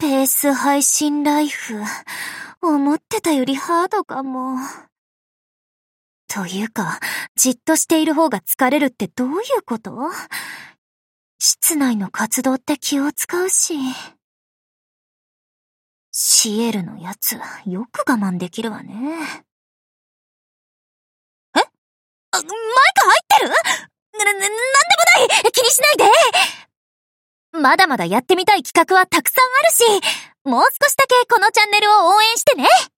ペース配信ライフ、思ってたよりハードかも。というか、じっとしている方が疲れるってどういうこと？室内の活動って気を使うし。シエルのやつ、よく我慢できるわね。え？マイク入ってる？なんでもない！気にしないで！まだまだやってみたい企画はたくさんあるし、もう少しだけこのチャンネルを応援してね！